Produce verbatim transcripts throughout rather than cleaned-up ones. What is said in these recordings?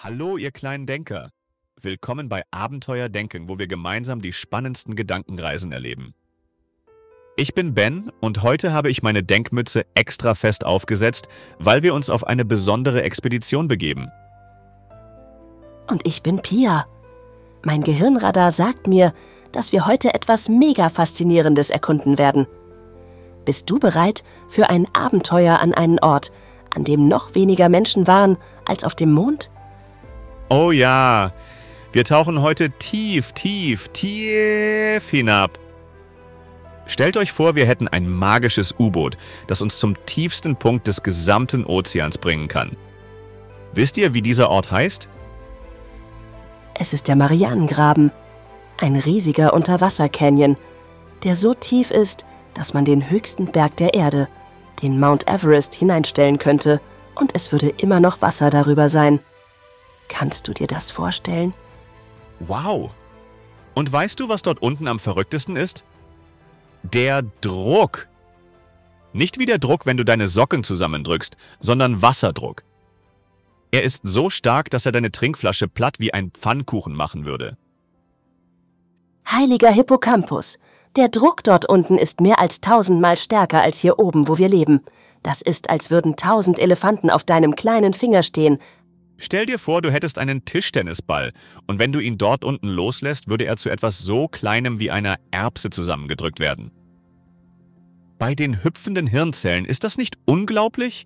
Hallo, ihr kleinen Denker. Willkommen bei Abenteuer Denken, wo wir gemeinsam die spannendsten Gedankenreisen erleben. Ich bin Ben und heute habe ich meine Denkmütze extra fest aufgesetzt, weil wir uns auf eine besondere Expedition begeben. Und ich bin Pia. Mein Gehirnradar sagt mir, dass wir heute etwas mega Faszinierendes erkunden werden. Bist du bereit für ein Abenteuer an einen Ort, an dem noch weniger Menschen waren als auf dem Mond? Oh ja, wir tauchen heute tief, tief, tief hinab. Stellt euch vor, wir hätten ein magisches U-Boot, das uns zum tiefsten Punkt des gesamten Ozeans bringen kann. Wisst ihr, wie dieser Ort heißt? Es ist der Marianengraben, ein riesiger Unterwasser-Canyon, der so tief ist, dass man den höchsten Berg der Erde, den Mount Everest, hineinstellen könnte und es würde immer noch Wasser darüber sein. Kannst du dir das vorstellen? Wow! Und weißt du, was dort unten am verrücktesten ist? Der Druck! Nicht wie der Druck, wenn du deine Socken zusammendrückst, sondern Wasserdruck. Er ist so stark, dass er deine Trinkflasche platt wie ein Pfannkuchen machen würde. Heiliger Hippocampus! Der Druck dort unten ist mehr als tausendmal stärker als hier oben, wo wir leben. Das ist, als würden tausend Elefanten auf deinem kleinen Finger stehen. Stell dir vor, du hättest einen Tischtennisball und wenn du ihn dort unten loslässt, würde er zu etwas so Kleinem wie einer Erbse zusammengedrückt werden. Bei den hüpfenden Hirnzellen, ist das nicht unglaublich?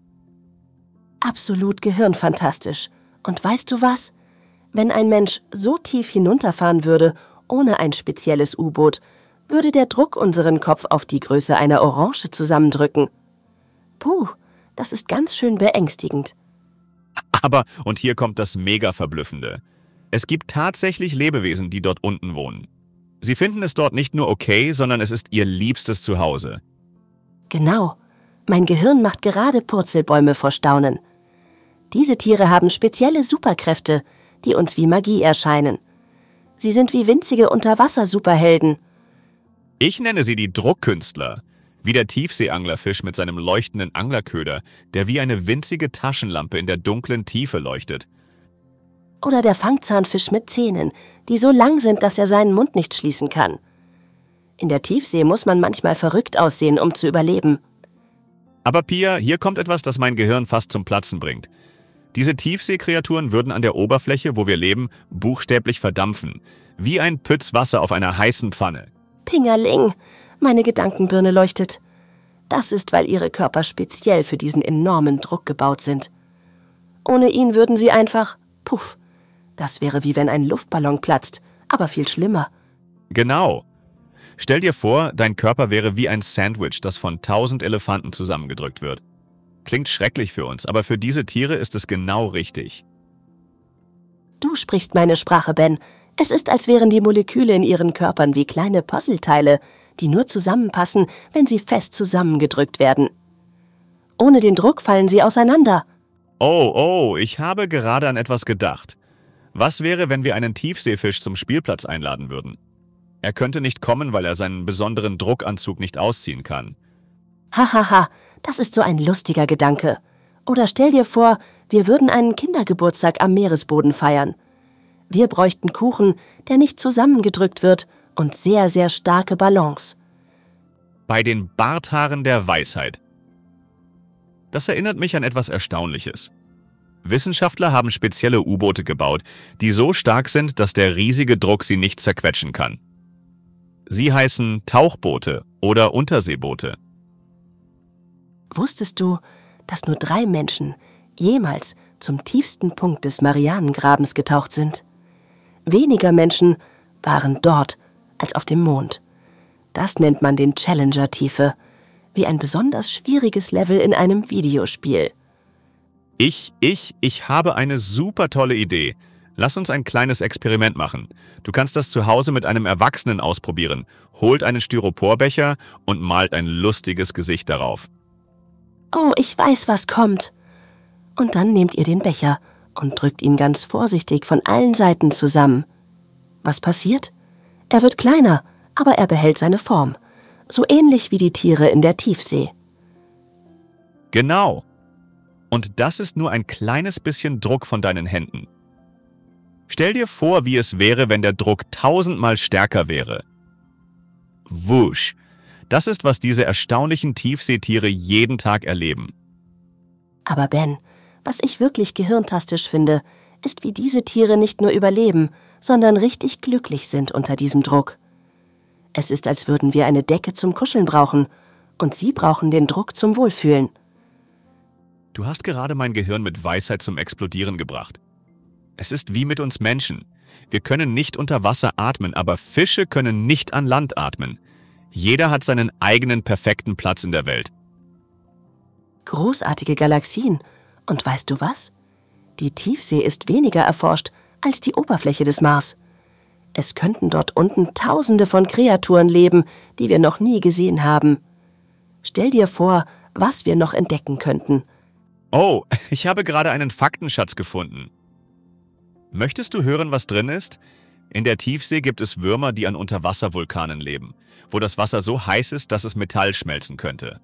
Absolut gehirnfantastisch. Und weißt du was? Wenn ein Mensch so tief hinunterfahren würde, ohne ein spezielles U-Boot, würde der Druck unseren Kopf auf die Größe einer Orange zusammendrücken. Puh, das ist ganz schön beängstigend. Aber, und hier kommt das Mega-Verblüffende, es gibt tatsächlich Lebewesen, die dort unten wohnen. Sie finden es dort nicht nur okay, sondern es ist ihr liebstes Zuhause. Genau. Mein Gehirn macht gerade Purzelbäume vor Staunen. Diese Tiere haben spezielle Superkräfte, die uns wie Magie erscheinen. Sie sind wie winzige Unterwasser-Superhelden. Ich nenne sie die Druckkünstler. Wie der Tiefseeanglerfisch mit seinem leuchtenden Anglerköder, der wie eine winzige Taschenlampe in der dunklen Tiefe leuchtet. Oder der Fangzahnfisch mit Zähnen, die so lang sind, dass er seinen Mund nicht schließen kann. In der Tiefsee muss man manchmal verrückt aussehen, um zu überleben. Aber Pia, hier kommt etwas, das mein Gehirn fast zum Platzen bringt. Diese Tiefseekreaturen würden an der Oberfläche, wo wir leben, buchstäblich verdampfen. Wie ein Pütz Wasser auf einer heißen Pfanne. Pingerling! Meine Gedankenbirne leuchtet. Das ist, weil ihre Körper speziell für diesen enormen Druck gebaut sind. Ohne ihn würden sie einfach, puff, das wäre wie wenn ein Luftballon platzt, aber viel schlimmer. Genau. Stell dir vor, dein Körper wäre wie ein Sandwich, das von tausend Elefanten zusammengedrückt wird. Klingt schrecklich für uns, aber für diese Tiere ist es genau richtig. Du sprichst meine Sprache, Ben. Es ist, als wären die Moleküle in ihren Körpern wie kleine Puzzleteile, die nur zusammenpassen, wenn sie fest zusammengedrückt werden. Ohne den Druck fallen sie auseinander. Oh, oh, ich habe gerade an etwas gedacht. Was wäre, wenn wir einen Tiefseefisch zum Spielplatz einladen würden? Er könnte nicht kommen, weil er seinen besonderen Druckanzug nicht ausziehen kann. Hahaha, ha, ha, das ist so ein lustiger Gedanke. Oder stell dir vor, wir würden einen Kindergeburtstag am Meeresboden feiern. Wir bräuchten Kuchen, der nicht zusammengedrückt wird, und sehr, sehr starke Ballons. Bei den Barthaaren der Weisheit. Das erinnert mich an etwas Erstaunliches. Wissenschaftler haben spezielle U-Boote gebaut, die so stark sind, dass der riesige Druck sie nicht zerquetschen kann. Sie heißen Tauchboote oder Unterseeboote. Wusstest du, dass nur drei Menschen jemals zum tiefsten Punkt des Marianengrabens getaucht sind? Weniger Menschen waren dort als auf dem Mond. Das nennt man den Challenger-Tiefe, wie ein besonders schwieriges Level in einem Videospiel. Ich, ich, ich habe eine super tolle Idee. Lass uns ein kleines Experiment machen. Du kannst das zu Hause mit einem Erwachsenen ausprobieren. Holt einen Styroporbecher und malt ein lustiges Gesicht darauf. Oh, ich weiß, was kommt. Und dann nehmt ihr den Becher und drückt ihn ganz vorsichtig von allen Seiten zusammen. Was passiert? Er wird kleiner, aber er behält seine Form. So ähnlich wie die Tiere in der Tiefsee. Genau. Und das ist nur ein kleines bisschen Druck von deinen Händen. Stell dir vor, wie es wäre, wenn der Druck tausendmal stärker wäre. Wusch! Das ist, was diese erstaunlichen Tiefseetiere jeden Tag erleben. Aber Ben, was ich wirklich gehirntastisch finde, ist, wie diese Tiere nicht nur überleben, sondern richtig glücklich sind unter diesem Druck. Es ist, als würden wir eine Decke zum Kuscheln brauchen, und sie brauchen den Druck zum Wohlfühlen. Du hast gerade mein Gehirn mit Weisheit zum Explodieren gebracht. Es ist wie mit uns Menschen. Wir können nicht unter Wasser atmen, aber Fische können nicht an Land atmen. Jeder hat seinen eigenen perfekten Platz in der Welt. Großartige Galaxien. Und weißt du was? Die Tiefsee ist weniger erforscht als die Oberfläche des Mars. Es könnten dort unten Tausende von Kreaturen leben, die wir noch nie gesehen haben. Stell dir vor, was wir noch entdecken könnten. Oh, ich habe gerade einen Faktenschatz gefunden. Möchtest du hören, was drin ist? In der Tiefsee gibt es Würmer, die an Unterwasservulkanen leben, wo das Wasser so heiß ist, dass es Metall schmelzen könnte.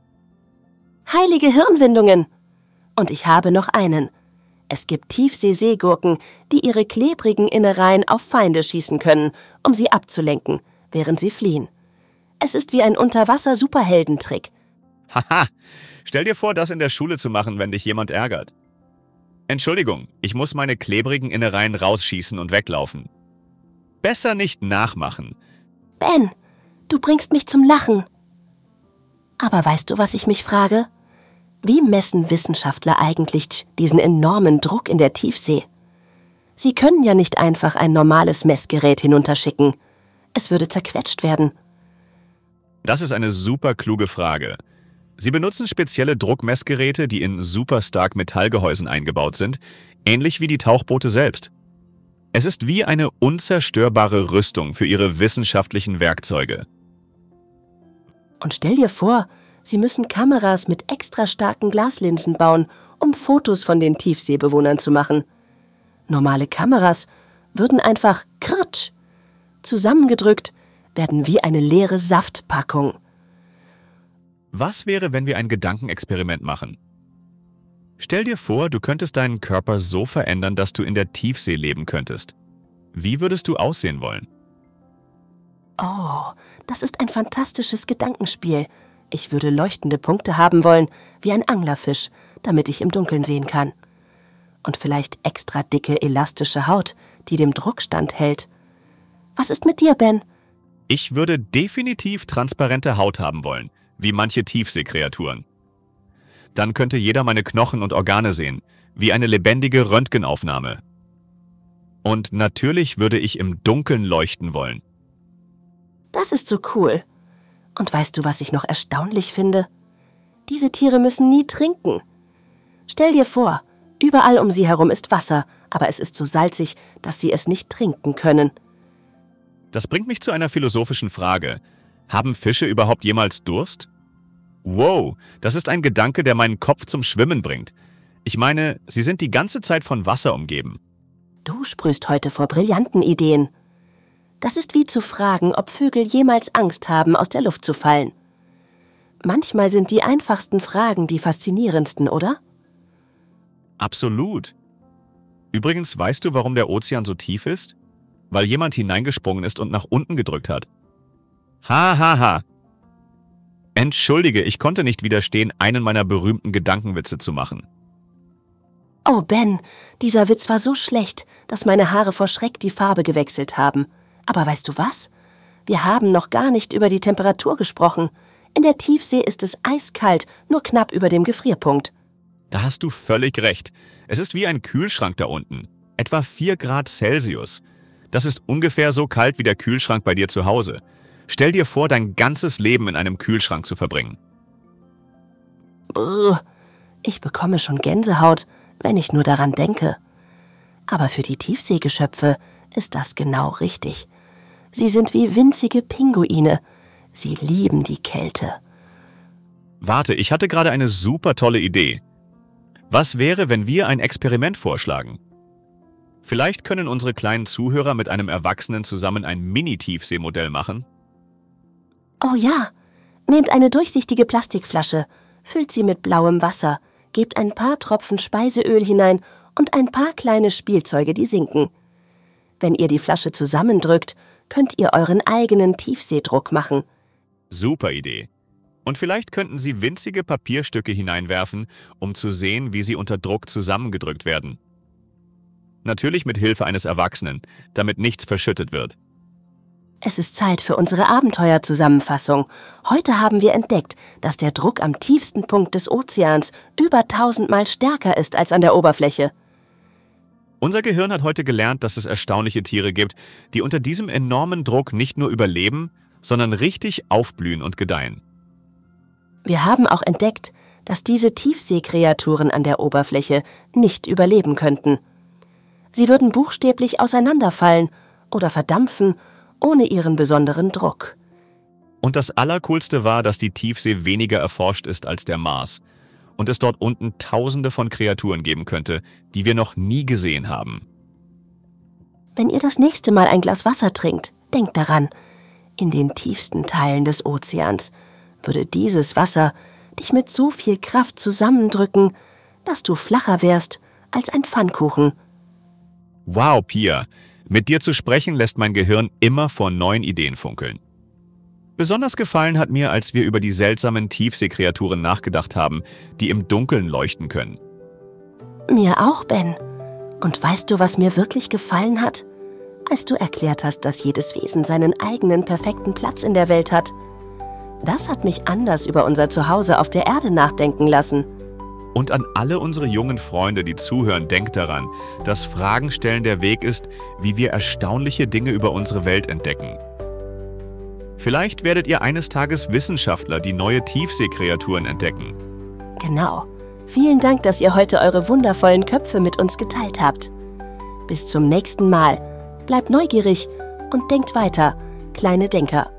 Heilige Hirnwindungen! Und ich habe noch einen. Es gibt Tiefsee-Seegurken, die ihre klebrigen Innereien auf Feinde schießen können, um sie abzulenken, während sie fliehen. Es ist wie ein Unterwasser-Superheldentrick. Haha, stell dir vor, das in der Schule zu machen, wenn dich jemand ärgert. Entschuldigung, ich muss meine klebrigen Innereien rausschießen und weglaufen. Besser nicht nachmachen. Ben, du bringst mich zum Lachen. Aber weißt du, was ich mich frage? Wie messen Wissenschaftler eigentlich diesen enormen Druck in der Tiefsee? Sie können ja nicht einfach ein normales Messgerät hinunterschicken. Es würde zerquetscht werden. Das ist eine super kluge Frage. Sie benutzen spezielle Druckmessgeräte, die in super stark Metallgehäusen eingebaut sind, ähnlich wie die Tauchboote selbst. Es ist wie eine unzerstörbare Rüstung für ihre wissenschaftlichen Werkzeuge. Und stell dir vor, sie müssen Kameras mit extra starken Glaslinsen bauen, um Fotos von den Tiefseebewohnern zu machen. Normale Kameras würden einfach krrtsch. Zusammengedrückt werden wie eine leere Saftpackung. Was wäre, wenn wir ein Gedankenexperiment machen? Stell dir vor, du könntest deinen Körper so verändern, dass du in der Tiefsee leben könntest. Wie würdest du aussehen wollen? Oh, das ist ein fantastisches Gedankenspiel. Ich würde leuchtende Punkte haben wollen, wie ein Anglerfisch, damit ich im Dunkeln sehen kann. Und vielleicht extra dicke, elastische Haut, die dem Druck standhält. Was ist mit dir, Ben? Ich würde definitiv transparente Haut haben wollen, wie manche Tiefseekreaturen. Dann könnte jeder meine Knochen und Organe sehen, wie eine lebendige Röntgenaufnahme. Und natürlich würde ich im Dunkeln leuchten wollen. Das ist so cool. Und weißt du, was ich noch erstaunlich finde? Diese Tiere müssen nie trinken. Stell dir vor, überall um sie herum ist Wasser, aber es ist so salzig, dass sie es nicht trinken können. Das bringt mich zu einer philosophischen Frage. Haben Fische überhaupt jemals Durst? Wow, das ist ein Gedanke, der meinen Kopf zum Schwimmen bringt. Ich meine, sie sind die ganze Zeit von Wasser umgeben. Du sprühst heute vor brillanten Ideen. Das ist wie zu fragen, ob Vögel jemals Angst haben, aus der Luft zu fallen. Manchmal sind die einfachsten Fragen die faszinierendsten, oder? Absolut. Übrigens, weißt du, warum der Ozean so tief ist? Weil jemand hineingesprungen ist und nach unten gedrückt hat. Ha, ha, ha. Entschuldige, ich konnte nicht widerstehen, einen meiner berühmten Gedankenwitze zu machen. Oh, Ben, dieser Witz war so schlecht, dass meine Haare vor Schreck die Farbe gewechselt haben. Aber weißt du was? Wir haben noch gar nicht über die Temperatur gesprochen. In der Tiefsee ist es eiskalt, nur knapp über dem Gefrierpunkt. Da hast du völlig recht. Es ist wie ein Kühlschrank da unten. Etwa vier Grad Celsius. Das ist ungefähr so kalt wie der Kühlschrank bei dir zu Hause. Stell dir vor, dein ganzes Leben in einem Kühlschrank zu verbringen. Brr, ich bekomme schon Gänsehaut, wenn ich nur daran denke. Aber für die Tiefseegeschöpfe ist das genau richtig. Sie sind wie winzige Pinguine. Sie lieben die Kälte. Warte, ich hatte gerade eine super tolle Idee. Was wäre, wenn wir ein Experiment vorschlagen? Vielleicht können unsere kleinen Zuhörer mit einem Erwachsenen zusammen ein Mini-Tiefseemodell machen? Oh ja, nehmt eine durchsichtige Plastikflasche, füllt sie mit blauem Wasser, gebt ein paar Tropfen Speiseöl hinein und ein paar kleine Spielzeuge, die sinken. Wenn ihr die Flasche zusammendrückt, könnt ihr euren eigenen Tiefseedruck machen. Super Idee. Und vielleicht könnten Sie winzige Papierstücke hineinwerfen, um zu sehen, wie sie unter Druck zusammengedrückt werden. Natürlich mit Hilfe eines Erwachsenen, damit nichts verschüttet wird. Es ist Zeit für unsere Abenteuerzusammenfassung. Heute haben wir entdeckt, dass der Druck am tiefsten Punkt des Ozeans über tausendmal stärker ist als an der Oberfläche. Unser Gehirn hat heute gelernt, dass es erstaunliche Tiere gibt, die unter diesem enormen Druck nicht nur überleben, sondern richtig aufblühen und gedeihen. Wir haben auch entdeckt, dass diese Tiefseekreaturen an der Oberfläche nicht überleben könnten. Sie würden buchstäblich auseinanderfallen oder verdampfen, ohne ihren besonderen Druck. Und das Allercoolste war, dass die Tiefsee weniger erforscht ist als der Mars und es dort unten Tausende von Kreaturen geben könnte, die wir noch nie gesehen haben. Wenn ihr das nächste Mal ein Glas Wasser trinkt, denkt daran, in den tiefsten Teilen des Ozeans würde dieses Wasser dich mit so viel Kraft zusammendrücken, dass du flacher wärst als ein Pfannkuchen. Wow, Pia! Mit dir zu sprechen lässt mein Gehirn immer vor neuen Ideen funkeln. Besonders gefallen hat mir, als wir über die seltsamen Tiefseekreaturen nachgedacht haben, die im Dunkeln leuchten können. Mir auch, Ben. Und weißt du, was mir wirklich gefallen hat? Als du erklärt hast, dass jedes Wesen seinen eigenen perfekten Platz in der Welt hat. Das hat mich anders über unser Zuhause auf der Erde nachdenken lassen. Und an alle unsere jungen Freunde, die zuhören, denkt daran, dass Fragen stellen der Weg ist, wie wir erstaunliche Dinge über unsere Welt entdecken. Vielleicht werdet ihr eines Tages Wissenschaftler, die neue Tiefseekreaturen entdecken. Genau. Vielen Dank, dass ihr heute eure wundervollen Köpfe mit uns geteilt habt. Bis zum nächsten Mal. Bleibt neugierig und denkt weiter, kleine Denker.